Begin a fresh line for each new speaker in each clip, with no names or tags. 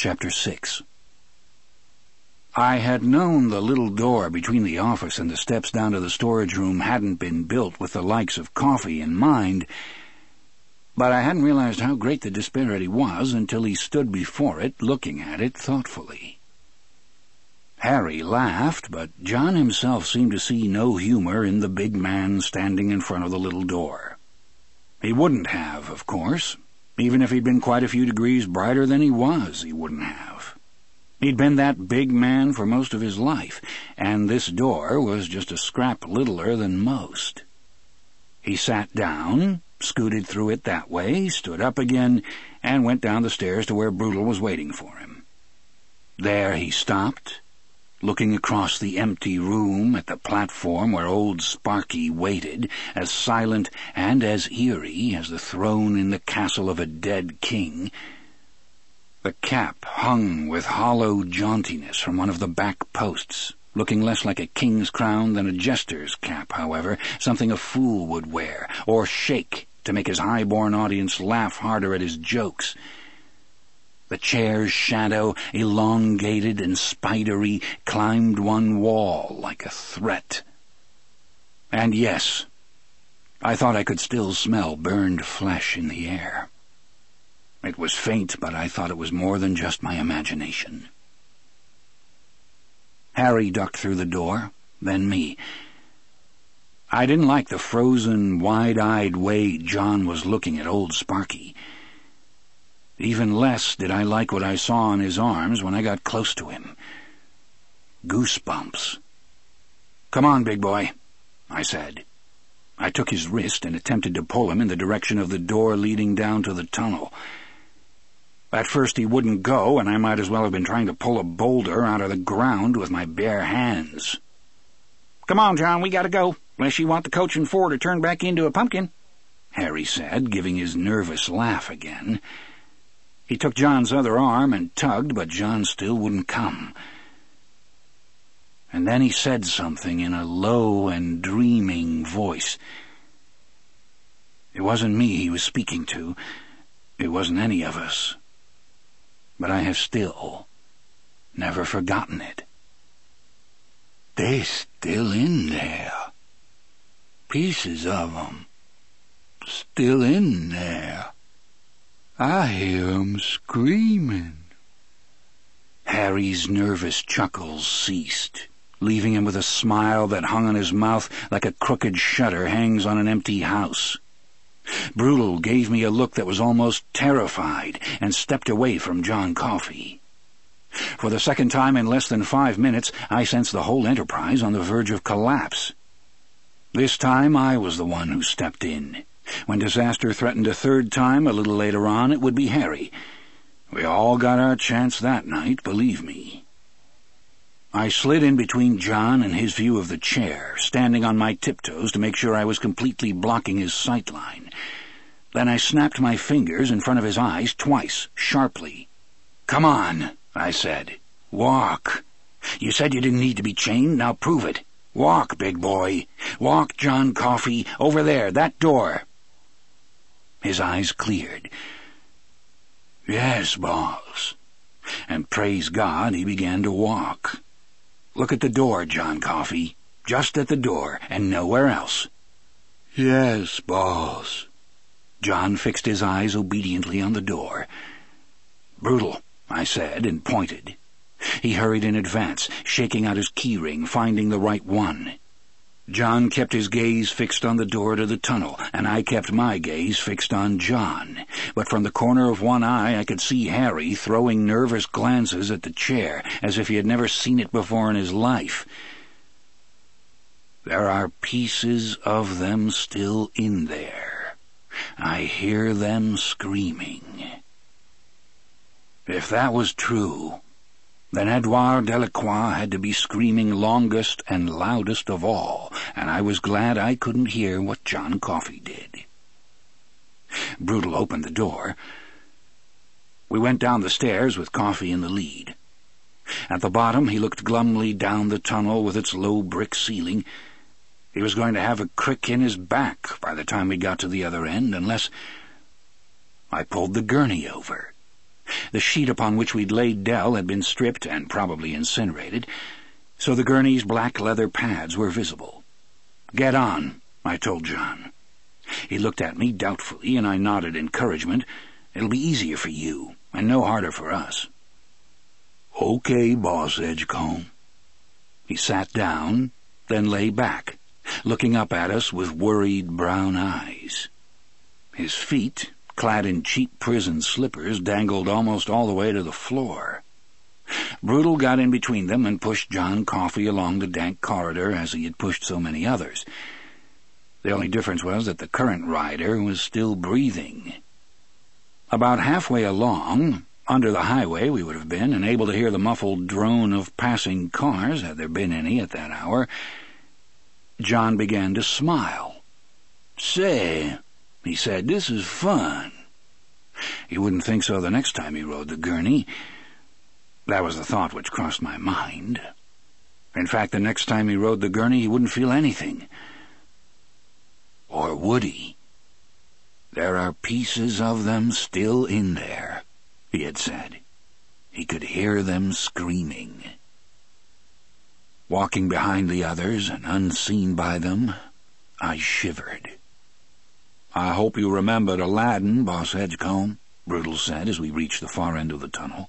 Chapter 6. I had known the little door between the office and the steps down to the storage room hadn't been built with the likes of Coffee in mind, but I hadn't realized how great the disparity was until he stood before it, looking at it thoughtfully. Harry laughed, but John himself seemed to see no humor in the big man standing in front of the little door. He wouldn't have, of course. Even if he'd been quite a few degrees brighter than he was, he wouldn't have. He'd been that big man for most of his life, and this door was just a scrap littler than most. He sat down, scooted through it that way, stood up again, and went down the stairs to where Brutal was waiting for him. There he stopped, looking across the empty room at the platform where old Sparky waited, as silent and as eerie as the throne in the castle of a dead king. The cap hung with hollow jauntiness from one of the back posts, looking less like a king's crown than a jester's cap, however, something a fool would wear, or shake to make his high-born audience laugh harder at his jokes. The chair's shadow, elongated and spidery, climbed one wall like a threat. And yes, I thought I could still smell burned flesh in the air. It was faint, but I thought it was more than just my imagination. Harry ducked through the door, then me. I didn't like the frozen, wide-eyed way John was looking at old Sparky. Even less did I like what I saw on his arms when I got close to him. Goosebumps. "Come on, big boy," I said. I took his wrist and attempted to pull him in the direction of the door leading down to the tunnel. At first he wouldn't go, and I might as well have been trying to pull a boulder out of the ground with my bare hands. "Come on, John, we gotta go, unless you want the coach and four to turn back into a pumpkin," Harry said, giving his nervous laugh again. He took John's other arm and tugged, but John still wouldn't come. And then he said something in a low and dreaming voice. It wasn't me he was speaking to. It wasn't any of us. But I have still never forgotten it. "They're still in there. Pieces of 'em. Still in there. I hear 'em screaming." Harry's nervous chuckles ceased, leaving him with a smile that hung on his mouth like a crooked shutter hangs on an empty house. Brutal gave me a look that was almost terrified and stepped away from John Coffey. For the second time in less than 5 minutes, I sensed the whole enterprise on the verge of collapse. This time I was the one who stepped in. When disaster threatened a third time, a little later on, it would be Harry. We all got our chance that night, believe me. I slid in between John and his view of the chair, standing on my tiptoes to make sure I was completely blocking his sightline. Then I snapped my fingers in front of his eyes twice, sharply. "Come on," I said. "Walk. You said you didn't need to be chained, now prove it. Walk, big boy. Walk, John Coffey, over there, that door." His eyes cleared. "Yes, boss." And praise God, he began to walk. "Look at the door, John Coffey. Just at the door, and nowhere else." "Yes, boss." John fixed his eyes obediently on the door. "Brutal," I said, and pointed. He hurried in advance, shaking out his keyring, finding the right one. John kept his gaze fixed on the door to the tunnel, and I kept my gaze fixed on John. But from the corner of one eye I could see Harry throwing nervous glances at the chair, as if he had never seen it before in his life. "There are pieces of them still in there. I hear them screaming." If that was true, then Edouard Delacroix had to be screaming longest and loudest of all, and I was glad I couldn't hear what John Coffey did. Brutal opened the door. We went down the stairs with Coffey in the lead. At the bottom, he looked glumly down the tunnel with its low brick ceiling. He was going to have a crick in his back by the time we got to the other end, unless I pulled the gurney over. The sheet upon which we'd laid Dell had been stripped and probably incinerated, so the gurney's black leather pads were visible. "Get on," I told John. He looked at me doubtfully, and I nodded encouragement. "It'll be easier for you, and no harder for us." "Okay, Boss Edgecombe." He sat down, then lay back, looking up at us with worried brown eyes. His feet, clad in cheap prison slippers, dangled almost all the way to the floor. Brutal got in between them and pushed John Coffey along the dank corridor as he had pushed so many others. The only difference was that the current rider was still breathing. About halfway along, under the highway we would have been, and able to hear the muffled drone of passing cars, had there been any at that hour, John began to smile. "Say," he said, "this is fun." He wouldn't think so the next time he rode the gurney. That was the thought which crossed my mind. In fact, the next time he rode the gurney, he wouldn't feel anything. Or would he? "There are pieces of them still in there," he had said. He could hear them screaming. Walking behind the others and unseen by them, I shivered. "I hope you remembered Aladdin, Boss Edgecombe," Brutal said as we reached the far end of the tunnel.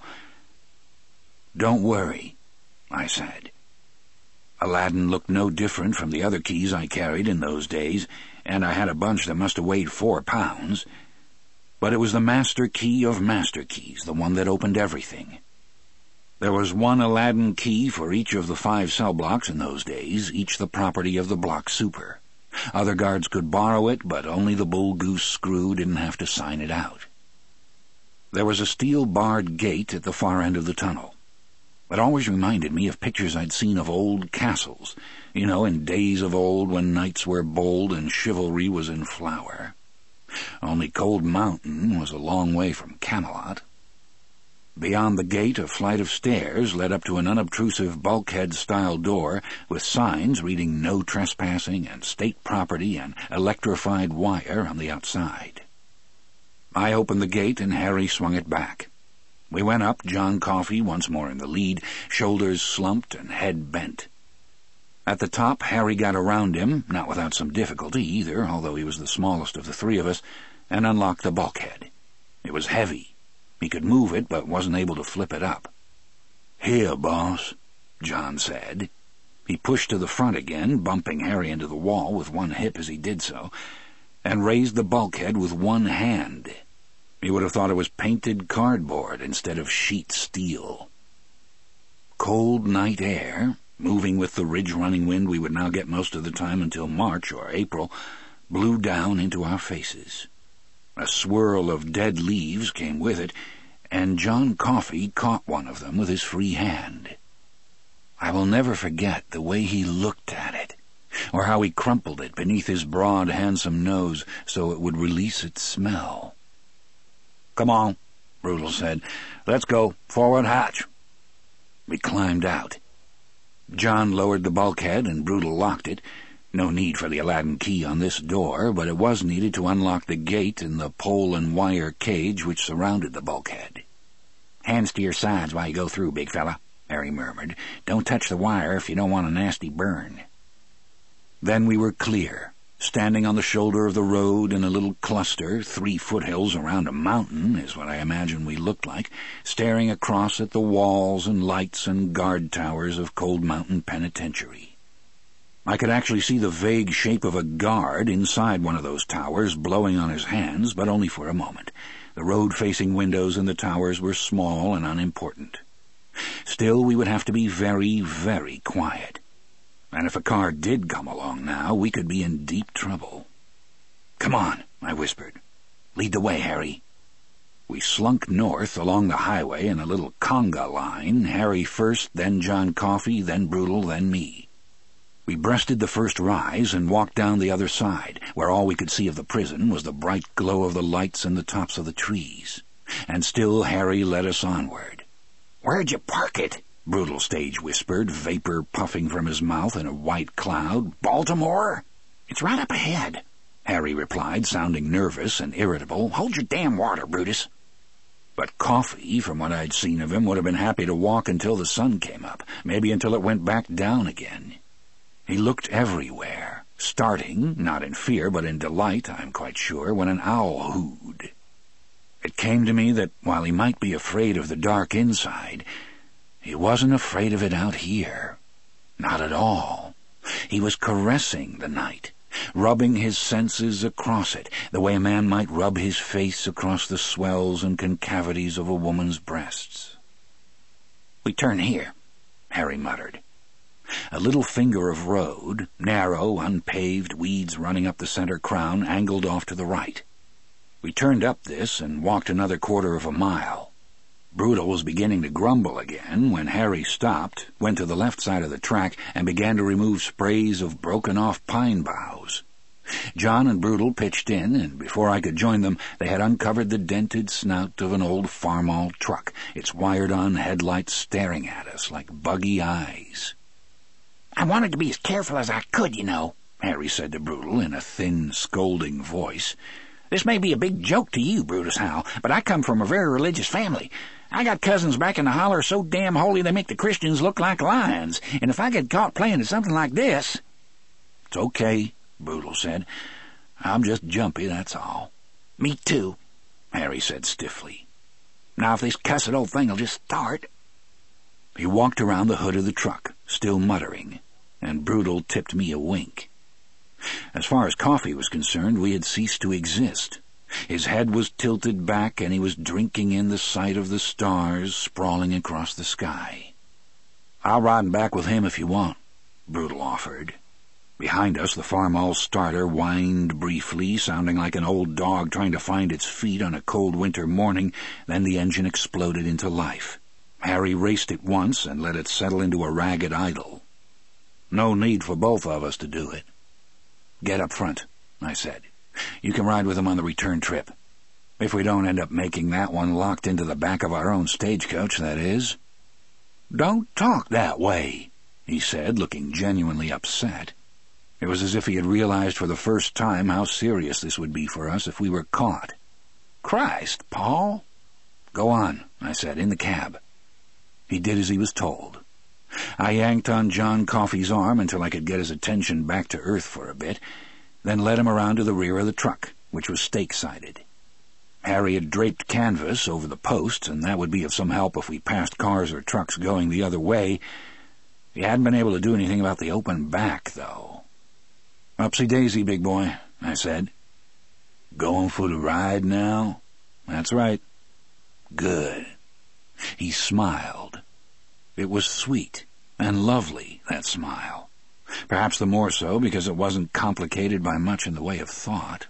"Don't worry," I said. Aladdin looked no different from the other keys I carried in those days, and I had a bunch that must have weighed 4 pounds. But it was the master key of master keys, the one that opened everything. There was one Aladdin key for each of the 5 cell blocks in those days, each the property of the block super. Other guards could borrow it, but only the Bull Goose Screw didn't have to sign it out. There was a steel-barred gate at the far end of the tunnel. It always reminded me of pictures I'd seen of old castles, in days of old when knights were bold and chivalry was in flower. Only Cold Mountain was a long way from Camelot. Beyond the gate, a flight of stairs led up to an unobtrusive bulkhead-style door with signs reading "No Trespassing" and "State Property" and "Electrified Wire" on the outside. I opened the gate and Harry swung it back. We went up, John Coffey once more in the lead, shoulders slumped and head bent. At the top, Harry got around him, not without some difficulty either, although he was the smallest of the 3 of us, and unlocked the bulkhead. It was heavy. He could move it, but wasn't able to flip it up. "Here, boss," John said. He pushed to the front again, bumping Harry into the wall with one hip as he did so, and raised the bulkhead with one hand. You would have thought it was painted cardboard instead of sheet steel. Cold night air, moving with the ridge-running wind we would now get most of the time until March or April, blew down into our faces. A swirl of dead leaves came with it, and John Coffey caught one of them with his free hand. I will never forget the way he looked at it, or how he crumpled it beneath his broad, handsome nose so it would release its smell. "Come on," Brutal said. "Let's go. Forward hatch." We climbed out. John lowered the bulkhead and Brutal locked it. No need for the Aladdin key on this door, but it was needed to unlock the gate in the pole and wire cage which surrounded the bulkhead. "Hands to your sides while you go through, big fella," Harry murmured. "Don't touch the wire if you don't want a nasty burn." Then we were clear, standing on the shoulder of the road in a little cluster, 3 foothills around a mountain is what I imagine we looked like, staring across at the walls and lights and guard towers of Cold Mountain Penitentiary. I could actually see the vague shape of a guard inside one of those towers, blowing on his hands, but only for a moment. The road-facing windows in the towers were small and unimportant. Still, we would have to be very, very quiet. And if a car did come along now, we could be in deep trouble. "Come on," I whispered. "Lead the way, Harry." We slunk north along the highway in a little conga line, Harry first, then John Coffey, then Brutal, then me. We breasted the first rise and walked down the other side, where all we could see of the prison was the bright glow of the lights in the tops of the trees. And still Harry led us onward. "Where'd you park it?" Brutal stage whispered, vapor puffing from his mouth in a white cloud. "Baltimore?" "It's right up ahead," Harry replied, sounding nervous and irritable. "Hold your damn water, Brutus." But Coffee, from what I'd seen of him, would have been happy to walk until the sun came up, maybe until it went back down again. He looked everywhere, starting, not in fear, but in delight, I'm quite sure, when an owl hooed. It came to me that while he might be afraid of the dark inside, he wasn't afraid of it out here. Not at all. He was caressing the night, rubbing his senses across it, the way a man might rub his face across the swells and concavities of a woman's breasts. "We turn here," Harry muttered. A little finger of road, narrow, unpaved, weeds running up the center crown, angled off to the right. We turned up this and walked another quarter of a mile. Brutal was beginning to grumble again when Harry stopped, went to the left side of the track, and began to remove sprays of broken-off pine boughs. John and Brutal pitched in, and before I could join them, they had uncovered the dented snout of an old Farmall truck, its wired-on headlights staring at us like buggy eyes. "I wanted to be as careful as I could, you know," Harry said to Brutal in a thin, scolding voice. "This may be a big joke to you, Brutus Howell, but I come from a very religious family. I got cousins back in the holler so damn holy they make the Christians look like lions, and if I get caught playing at something like this—" "It's okay," Brutal said. "I'm just jumpy, that's all." "Me too," Harry said stiffly. "Now if this cussed old thing'll just start—" He walked around the hood of the truck, still muttering, and Brutal tipped me a wink. As far as Coffee was concerned, we had ceased to exist. His head was tilted back, and he was drinking in the sight of the stars sprawling across the sky. "I'll ride back with him if you want," Brutal offered. Behind us, the Farmall starter whined briefly, sounding like an old dog trying to find its feet on a cold winter morning. Then the engine exploded into life. Harry raced it once and let it settle into a ragged idle. "No need for both of us to do it." "Get up front," I said. "You can ride with him on the return trip. If we don't end up making that one locked into the back of our own stagecoach, that is." "Don't talk that way," he said, looking genuinely upset. It was as if he had realized for the first time how serious this would be for us if we were caught. "Christ, Paul." "Go on," I said, "in the cab." He did as he was told. I yanked on John Coffey's arm until I could get his attention back to earth for a bit, then led him around to the rear of the truck, which was stake-sided. Harry had draped canvas over the posts, and that would be of some help if we passed cars or trucks going the other way. He hadn't been able to do anything about the open back, though. "Upsy-daisy, big boy," I said. "Going for the ride now?" "That's right." "Good." He smiled. It was sweet and lovely, that smile. Perhaps the more so because it wasn't complicated by much in the way of thought.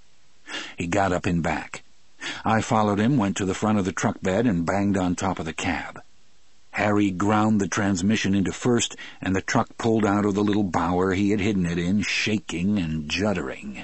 He got up in back. I followed him, went to the front of the truck bed, and banged on top of the cab. Harry ground the transmission into first, and the truck pulled out of the little bower he had hidden it in, shaking and juddering.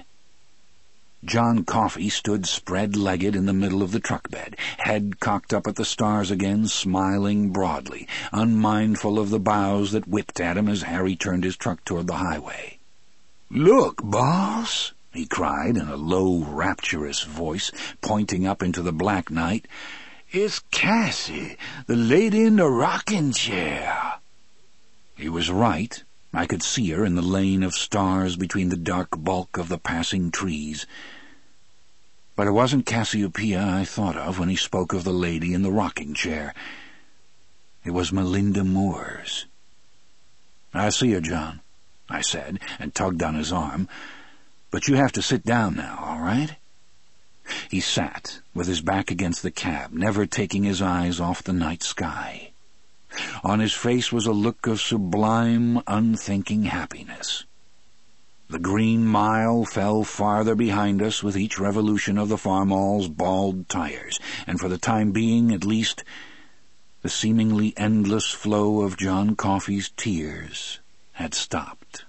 John Coffey stood spread-legged in the middle of the truck bed, head cocked up at the stars again, smiling broadly, unmindful of the boughs that whipped at him as Harry turned his truck toward the highway. "Look, boss!" he cried in a low, rapturous voice, pointing up into the black night. "It's Cassie, the lady in the rocking chair." He was right. I could see her in the lane of stars between the dark bulk of the passing trees. But it wasn't Cassiopeia I thought of when he spoke of the lady in the rocking chair. It was Melinda Moores. "I see her, John," I said, and tugged on his arm. "But you have to sit down now, all right?" He sat, with his back against the cab, never taking his eyes off the night sky. On his face was a look of sublime, unthinking happiness. The Green Mile fell farther behind us with each revolution of the Farmall's bald tires, and for the time being, at least, the seemingly endless flow of John Coffey's tears had stopped.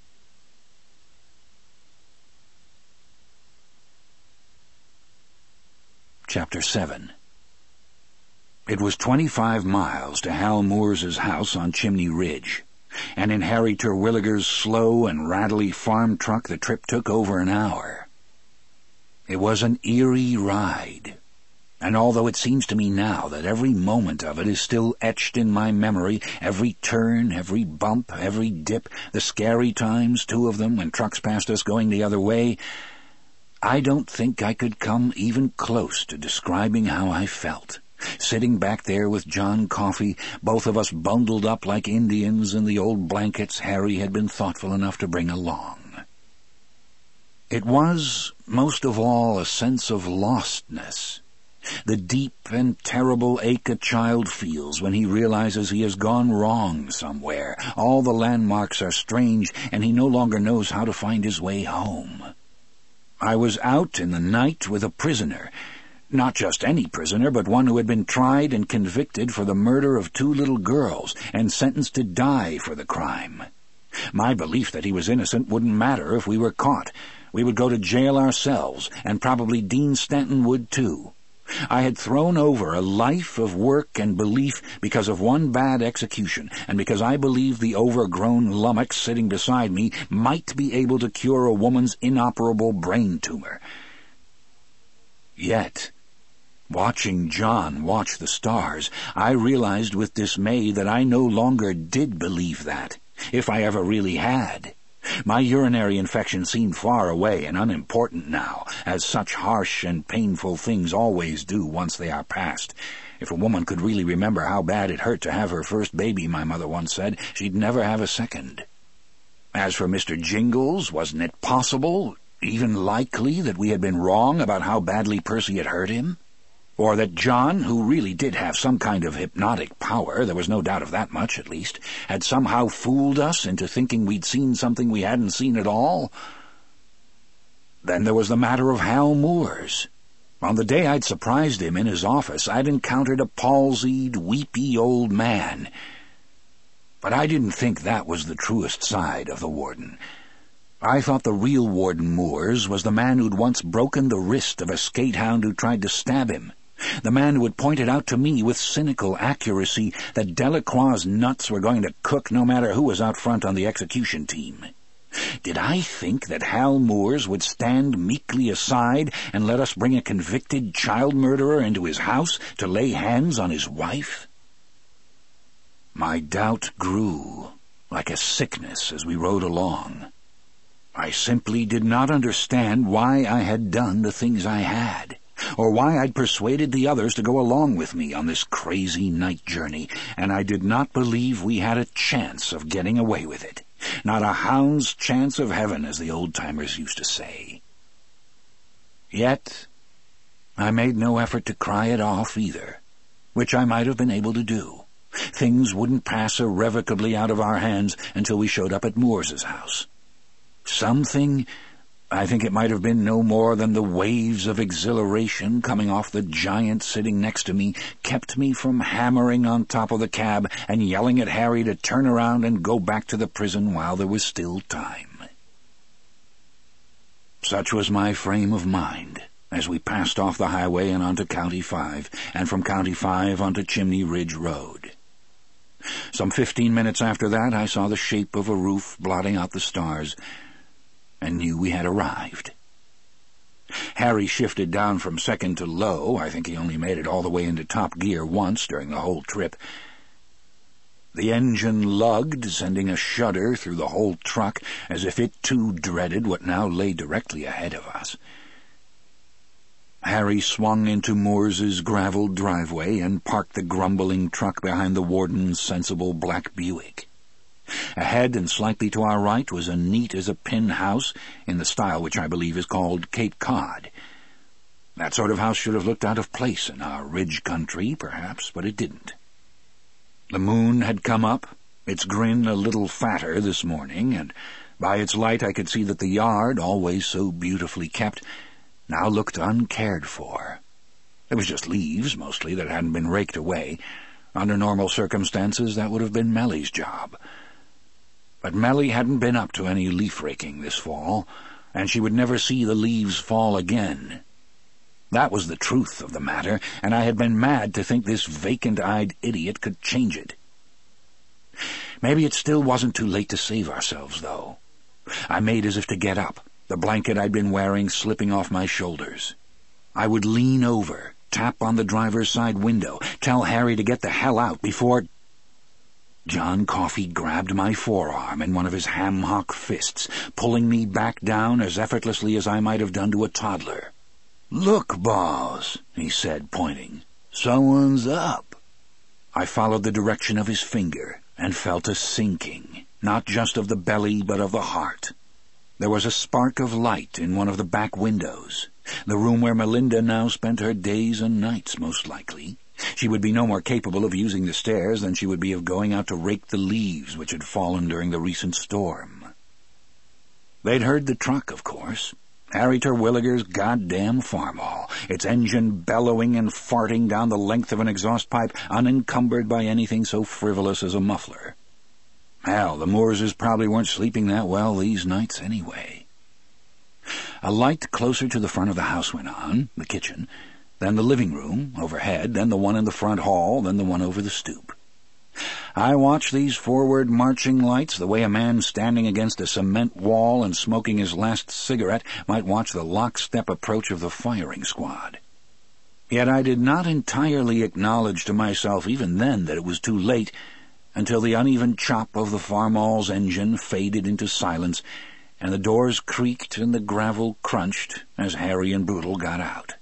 Chapter 7. It was 25 miles to Hal Moore's house on Chimney Ridge, and in Harry Terwilliger's slow and rattly farm truck the trip took over an hour. It was an eerie ride. And although it seems to me now that every moment of it is still etched in my memory, every turn, every bump, every dip, the scary times, 2 of them, when trucks passed us going the other way, I don't think I could come even close to describing how I felt, sitting back there with John Coffey, both of us bundled up like Indians in the old blankets Harry had been thoughtful enough to bring along. It was, most of all, a sense of lostness, the deep and terrible ache a child feels when he realizes he has gone wrong somewhere. All the landmarks are strange, and he no longer knows how to find his way home. I was out in the night with a prisoner, not just any prisoner, but one who had been tried and convicted for the murder of 2 little girls and sentenced to die for the crime. My belief that he was innocent wouldn't matter if we were caught. We would go to jail ourselves, and probably Dean Stanton would too. I had thrown over a life of work and belief because of one bad execution, and because I believed the overgrown lummox sitting beside me might be able to cure a woman's inoperable brain tumor. Yet, watching John watch the stars, I realized with dismay that I no longer did believe that, if I ever really had. My urinary infection seemed far away and unimportant now, as such harsh and painful things always do once they are past. If a woman could really remember how bad it hurt to have her first baby, my mother once said, she'd never have a second. As for Mr. Jingles, wasn't it possible, even likely, that we had been wrong about how badly Percy had hurt him? Or that John, who really did have some kind of hypnotic power, there was no doubt of that much at least, had somehow fooled us into thinking we'd seen something we hadn't seen at all? Then there was the matter of Hal Moores. On the day I'd surprised him in his office, I'd encountered a palsied, weepy old man. But I didn't think that was the truest side of the warden. I thought the real Warden Moores was the man who'd once broken the wrist of a skatehound who tried to stab him. The man who had pointed out to me with cynical accuracy that Delacroix's nuts were going to cook no matter who was out front on the execution team. Did I think that Hal Moores would stand meekly aside and let us bring a convicted child murderer into his house to lay hands on his wife? My doubt grew like a sickness as we rode along. I simply did not understand why I had done the things I had, or why I'd persuaded the others to go along with me on this crazy night journey, and I did not believe we had a chance of getting away with it. Not a hound's chance of heaven, as the old-timers used to say. Yet, I made no effort to cry it off either, which I might have been able to do. Things wouldn't pass irrevocably out of our hands until we showed up at Moore's house. Something, I think it might have been no more than the waves of exhilaration coming off the giant sitting next to me, kept me from hammering on top of the cab and yelling at Harry to turn around and go back to the prison while there was still time. Such was my frame of mind as we passed off the highway and onto County 5, and from County 5 onto Chimney Ridge Road. Some 15 minutes after that, I saw the shape of a roof blotting out the stars, and knew we had arrived. Harry shifted down from second to low. I think he only made it all the way into top gear once during the whole trip. The engine lugged, sending a shudder through the whole truck, as if it too dreaded what now lay directly ahead of us. Harry swung into Moore's graveled driveway and parked the grumbling truck behind the warden's sensible black Buick. Ahead and slightly to our right was a neat-as-a-pin house in the style which I believe is called Cape Cod. That sort of house should have looked out of place in our ridge country, perhaps, but it didn't. The moon had come up, its grin a little fatter this morning, and by its light I could see that the yard, always so beautifully kept, now looked uncared for. There was just leaves, mostly, that hadn't been raked away. Under normal circumstances, that would have been Mellie's job. But Mellie hadn't been up to any leaf-raking this fall, and she would never see the leaves fall again. That was the truth of the matter, and I had been mad to think this vacant-eyed idiot could change it. Maybe it still wasn't too late to save ourselves, though. I made as if to get up, the blanket I'd been wearing slipping off my shoulders. I would lean over, tap on the driver's side window. Tell Harry to get the hell out before... John Coffey grabbed my forearm in one of his ham-hock fists, pulling me back down as effortlessly as I might have done to a toddler. "Look, boss," he said, pointing. "Someone's up." I followed the direction of his finger and felt a sinking, not just of the belly but of the heart. There was a spark of light in one of the back windows, the room where Melinda now spent her days and nights, most likely. She would be no more capable of using the stairs than she would be of going out to rake the leaves which had fallen during the recent storm. They'd heard the truck, of course. Harry Terwilliger's goddamn farmall, its engine bellowing and farting down the length of an exhaust pipe, unencumbered by anything so frivolous as a muffler. Hell, the Moorses probably weren't sleeping that well these nights anyway. A light closer to the front of the house went on, the kitchen, then the living room, overhead, then the one in the front hall, then the one over the stoop. I watched these forward marching lights the way a man standing against a cement wall and smoking his last cigarette might watch the lockstep approach of the firing squad. Yet I did not entirely acknowledge to myself even then that it was too late, until the uneven chop of the farmall's engine faded into silence, and the doors creaked and the gravel crunched as Harry and Brutal got out.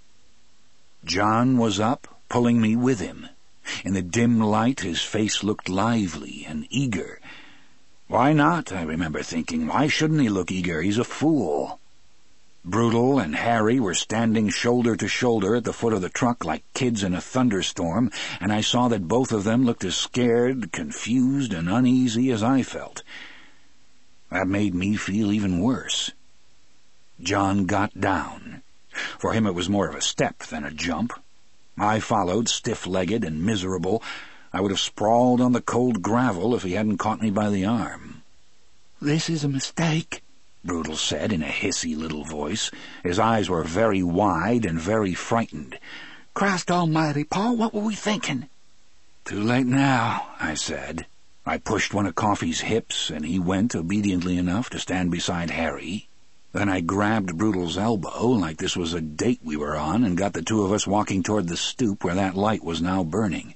John was up, pulling me with him. In the dim light, his face looked lively and eager. Why not, I remember thinking. Why shouldn't he look eager? He's a fool. Brutal and Harry were standing shoulder to shoulder at the foot of the truck like kids in a thunderstorm, and I saw that both of them looked as scared, confused, and uneasy as I felt. That made me feel even worse. John got down. For him it was more of a step than a jump. I followed, stiff-legged and miserable. I would have sprawled on the cold gravel if he hadn't caught me by the arm. "This is a mistake," Brutal said in a hissy little voice. His eyes were very wide and very frightened. "Christ almighty, Paul, what were we thinking?" "Too late now," I said. I pushed one of Coffey's hips, and he went obediently enough to stand beside Harry. Then I grabbed Brutal's elbow, like this was a date we were on, and got the two of us walking toward the stoop where that light was now burning.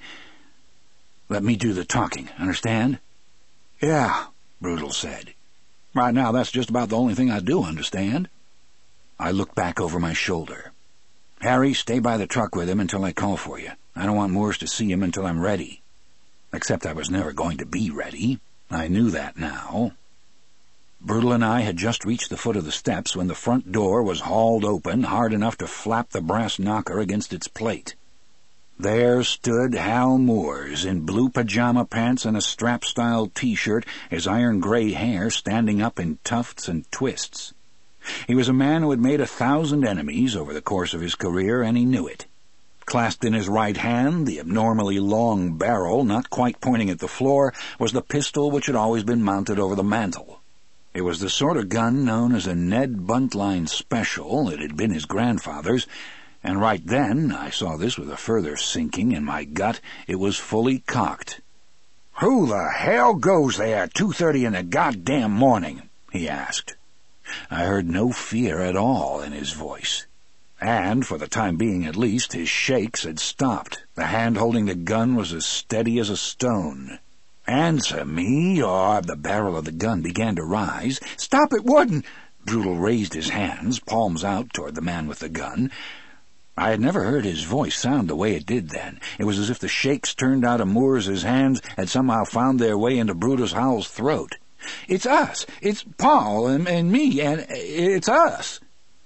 "Let me do the talking, understand?" "Yeah," Brutal said. "Right now, that's just about the only thing I do understand." I looked back over my shoulder. "Harry, stay by the truck with him until I call for you. I don't want Moores to see him until I'm ready." Except I was never going to be ready. I knew that now. Brutal and I had just reached the foot of the steps when the front door was hauled open hard enough to flap the brass knocker against its plate. There stood Hal Moores in blue pajama pants and a strap-style T-shirt, his iron-gray hair standing up in tufts and twists. He was a man who had made 1,000 enemies over the course of his career, and he knew it. Clasped in his right hand, the abnormally long barrel, not quite pointing at the floor, was the pistol which had always been mounted over the mantel. It was the sort of gun known as a Ned Buntline Special. It had been his grandfather's, and right then, I saw this with a further sinking in my gut, it was fully cocked. "Who the hell goes there at 2:30 in the goddamn morning?" he asked. I heard no fear at all in his voice. And, for the time being at least, his shakes had stopped. The hand holding the gun was as steady as a stone. "Answer me, or—" The barrel of the gun began to rise. "Stop it, Warden!" Brutal raised his hands, palms out toward the man with the gun. I had never heard his voice sound the way it did then. It was as if the shakes turned out of Moore's hands had somehow found their way into Brutus Howell's throat. "It's us! It's Paul and me, and it's us!"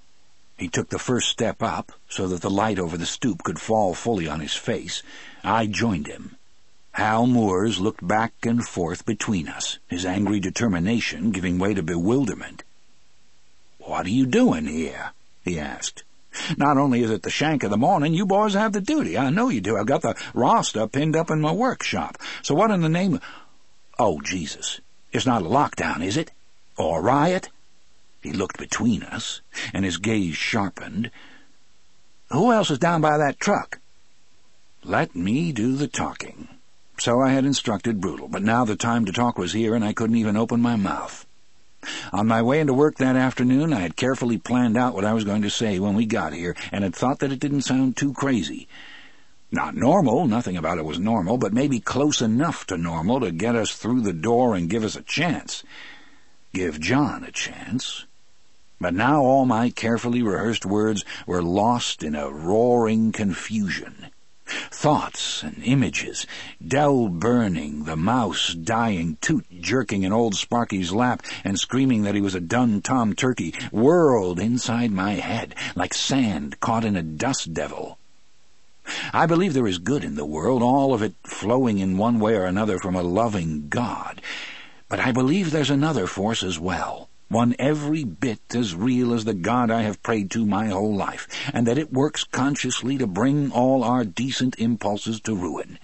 He took the first step up, so that the light over the stoop could fall fully on his face. I joined him. Hal Moores looked back and forth between us, his angry determination giving way to bewilderment. "What are you doing here?" he asked. "Not only is it the shank of the morning, you boys have the duty. I know you do. I've got the roster pinned up in my workshop. So what in the name of—" "Oh, Jesus. It's not a lockdown, is it? Or a riot?" He looked between us, and his gaze sharpened. "Who else is down by that truck?" Let me do the talking. So I had instructed Brutal, but now the time to talk was here, and I couldn't even open my mouth. On my way into work that afternoon, I had carefully planned out what I was going to say when we got here, and had thought that it didn't sound too crazy. Not normal, nothing about it was normal, but maybe close enough to normal to get us through the door and give us a chance. Give John a chance. But now all my carefully rehearsed words were lost in a roaring confusion. Thoughts and images, Dell burning, the mouse dying, Toot jerking in old Sparky's lap and screaming that he was a done Tom Turkey, whirled inside my head like sand caught in a dust devil. I believe there is good in the world, all of it flowing in one way or another from a loving God. But I believe there's another force as well, one every bit as real as the God I have prayed to my whole life, and that it works consciously to bring all our decent impulses to ruin.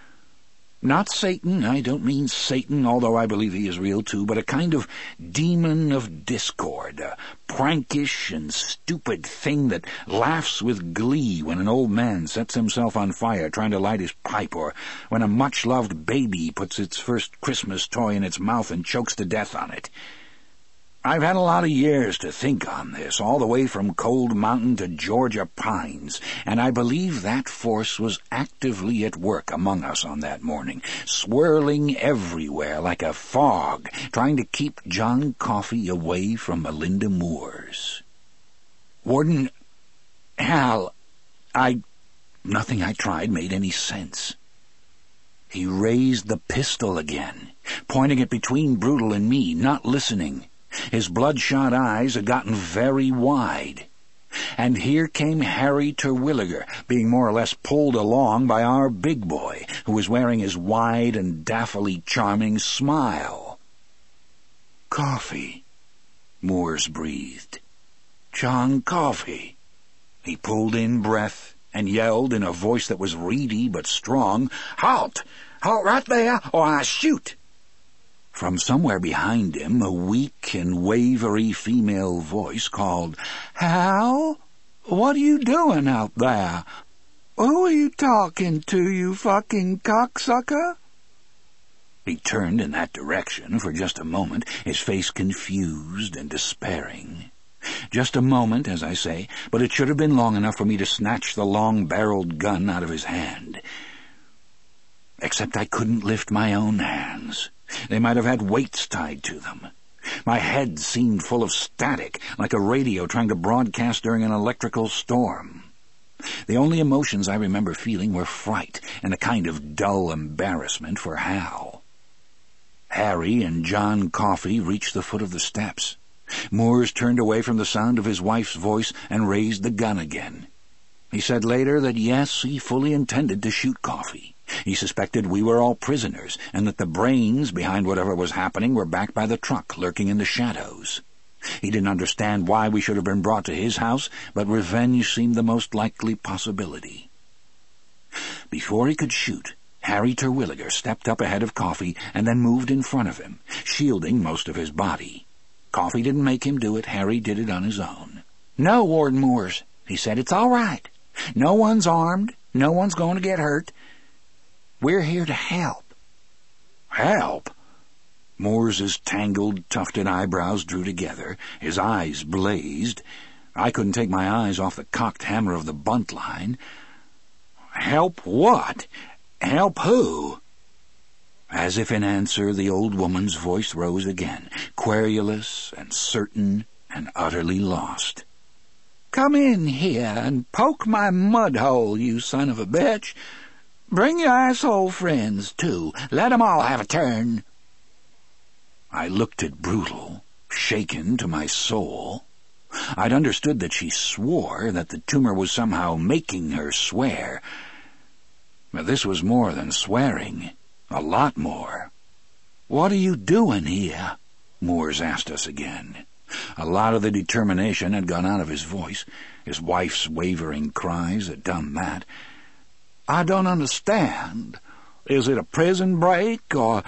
Not Satan, I don't mean Satan, although I believe he is real too, but a kind of demon of discord, a prankish and stupid thing that laughs with glee when an old man sets himself on fire trying to light his pipe, or when a much-loved baby puts its first Christmas toy in its mouth and chokes to death on it. I've had a lot of years to think on this, all the way from Cold Mountain to Georgia pines, and I believe that force was actively at work among us on that morning, swirling everywhere like a fog, trying to keep John Coffey away from Melinda Moores. Warden, Hal, nothing I tried made any sense. He raised the pistol again, pointing it between Brutal and me, not listening. His bloodshot eyes had gotten very wide. And here came Harry Terwilliger, being more or less pulled along by our big boy, who was wearing his wide and daffily charming smile. "Coffey," Moores breathed. "John Coffey." He pulled in breath and yelled in a voice that was reedy but strong, "Halt! Halt right there, or I shoot!" From somewhere behind him, a weak and wavery female voice called, "Hal, what are you doing out there? Who are you talking to, you fucking cocksucker?" He turned in that direction for just a moment, his face confused and despairing. Just a moment, as I say, but it should have been long enough for me to snatch the long-barreled gun out of his hand. Except I couldn't lift my own hands. They might have had weights tied to them. My head seemed full of static, like a radio trying to broadcast during an electrical storm. The only emotions I remember feeling were fright and a kind of dull embarrassment for Hal. Harry and John Coffey reached the foot of the steps. Moores turned away from the sound of his wife's voice and raised the gun again. He said later that yes, he fully intended to shoot Coffey. He suspected we were all prisoners, and that the brains behind whatever was happening were back by the truck, lurking in the shadows. He didn't understand why we should have been brought to his house, but revenge seemed the most likely possibility. Before he could shoot, Harry Terwilliger stepped up ahead of Coffey and then moved in front of him, shielding most of his body. Coffey didn't make him do it. Harry did it on his own. "No, Warden Moores," he said. "It's all right. No one's armed. No one's going to get hurt. We're here to help." "Help?" Moores's tangled, tufted eyebrows drew together. His eyes blazed. I couldn't take my eyes off the cocked hammer of the bunt line. "Help what? Help who?" As if in answer, the old woman's voice rose again, querulous and certain and utterly lost. "Come in here and poke my mud hole, you son of a bitch. Bring your asshole friends, too. Let 'em all have a turn." I looked at Brutal, shaken to my soul. I'd understood that she swore, that the tumor was somehow making her swear. But this was more than swearing. A lot more. "What are you doing here?" Moores asked us again. A lot of the determination had gone out of his voice. His wife's wavering cries had done that. "I don't understand. Is it a prison break, or—"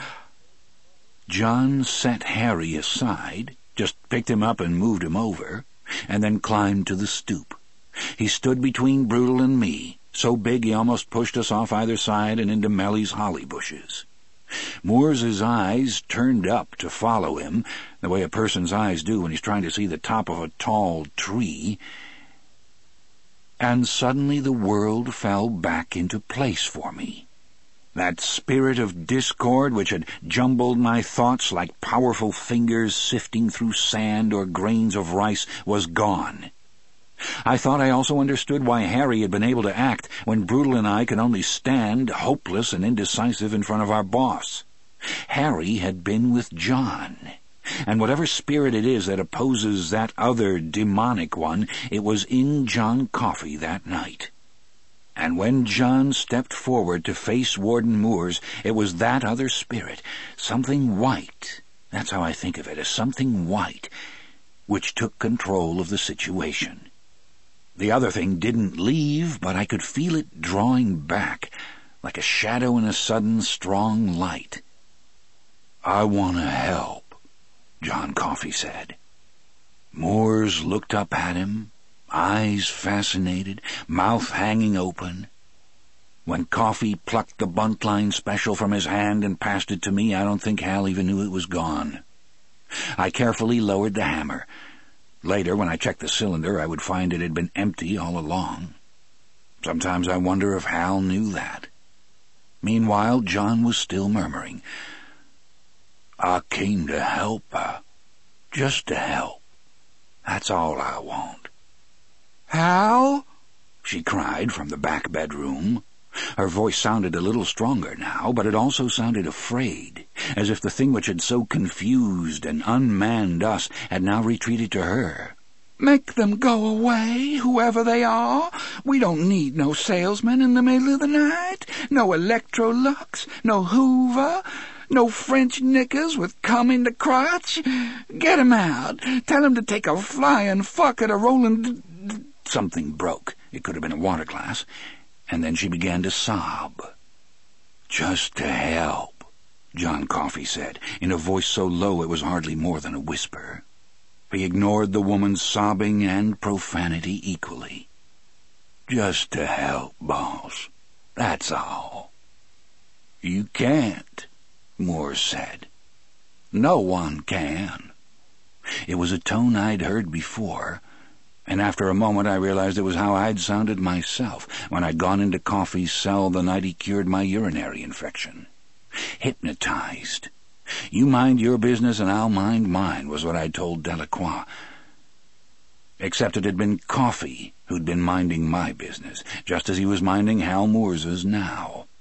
John set Harry aside, just picked him up and moved him over, and then climbed to the stoop. He stood between Brutal and me, so big he almost pushed us off either side and into Mellie's holly bushes. Moore's eyes turned up to follow him, the way a person's eyes do when he's trying to see the top of a tall tree, and suddenly the world fell back into place for me. That spirit of discord which had jumbled my thoughts like powerful fingers sifting through sand or grains of rice was gone. I thought I also understood why Harry had been able to act when Brutal and I could only stand, hopeless and indecisive, in front of our boss. Harry had been with John, and whatever spirit it is that opposes that other demonic one, it was in John Coffey that night. And when John stepped forward to face Warden Moores, it was that other spirit, something white, that's how I think of it, as something white, which took control of the situation. The other thing didn't leave, but I could feel it drawing back, like a shadow in a sudden strong light. "I want to help," John Coffey said. Moores looked up at him, eyes fascinated, mouth hanging open. When Coffey plucked the buntline special from his hand and passed it to me, I don't think Hal even knew it was gone. I carefully lowered the hammer. Later, when I checked the cylinder, I would find it had been empty all along. Sometimes I wonder if Hal knew that. Meanwhile, John was still murmuring, "I came to help her. Just to help. That's all I want." "Hal?" she cried from the back bedroom. Her voice sounded a little stronger now, but it also sounded afraid, as if the thing which had so confused and unmanned us had now retreated to her. "Make them go away, whoever they are. We don't need no salesman in the middle of the night, no Electrolux, no Hoover, no French knickers with cum in the crotch. Get 'em out. Tell 'em to take a flying fuck at a rolling—" Something broke. It could have been a water glass. And then she began to sob. "Just to help," John Coffey said, in a voice so low it was hardly more than a whisper. He ignored the woman's sobbing and profanity equally. "Just to help, boss. That's all." "You can't," Moore said. "No one can." It was a tone I'd heard before, and after a moment I realized it was how I'd sounded myself when I'd gone into Coffey's cell the night he cured my urinary infection. Hypnotized. "You mind your business and I'll mind mine," was what I'd told Delacroix. Except it had been Coffey who'd been minding my business, just as he was minding Hal Moore's now.